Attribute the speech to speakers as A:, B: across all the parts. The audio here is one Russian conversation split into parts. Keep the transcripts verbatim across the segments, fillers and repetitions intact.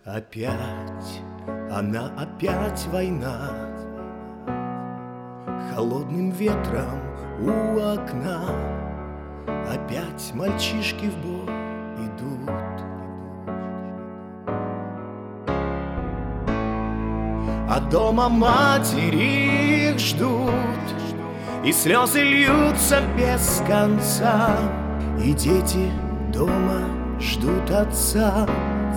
A: Опять она, опять война, холодным ветром у окна. Опять мальчишки в бой идут, а дома матери их ждут, и слезы льются без конца, и дети дома ждут отца.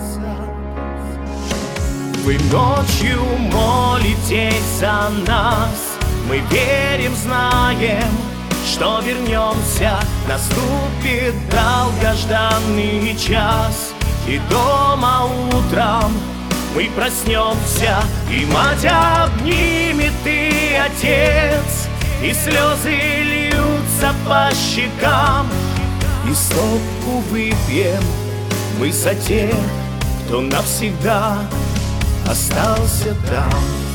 A: Вы ночью молитесь за нас, мы верим, знаем, что вернемся. Наступит долгожданный час, и дома утром мы проснемся, и мать обнимет, и отец, и слезы льются по щекам, и стопку выпьем мы за тех, кто навсегда остался там.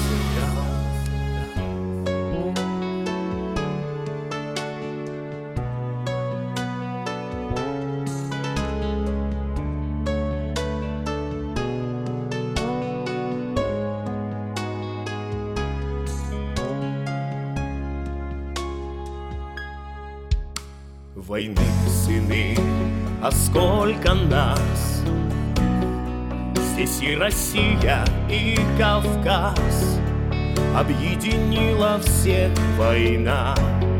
A: Войны сыны, а сколько нас! Здесь и Россия, и Кавказ, объединила всех война.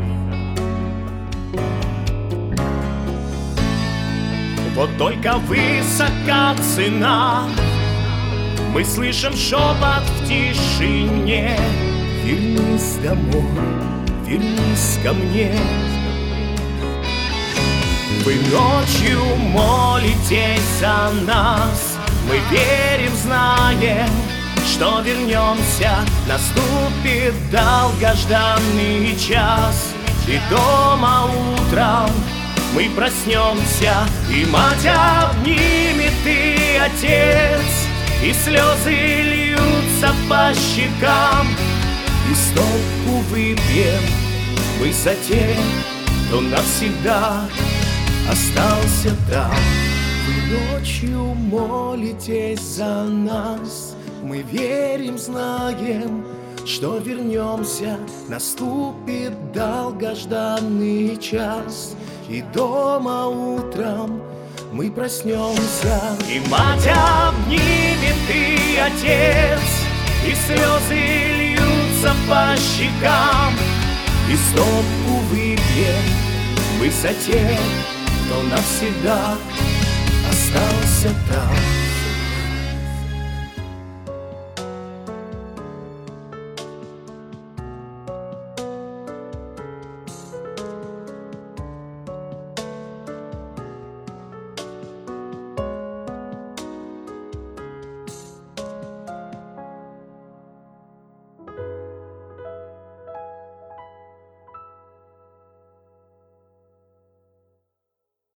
A: Вот только высока цена, мы слышим шепот в тишине. Вернись домой, вернись ко мне. Вы ночью молитесь за нас, мы верим, знаем, что вернемся. Наступит долгожданный час, и дома утром мы проснемся, и мать обнимет, и отец, и слезы льются по щекам, и стопку выпьем мы за тех, кто навсегда остался там. Вы ночью молитесь за нас, мы верим, знаем, что вернемся. Наступит долгожданный час, и дома утром мы проснемся, и мать обнимет, и отец, и слезы льются по щекам, и стопку выпьем мы за тех, кто навсегда остался там.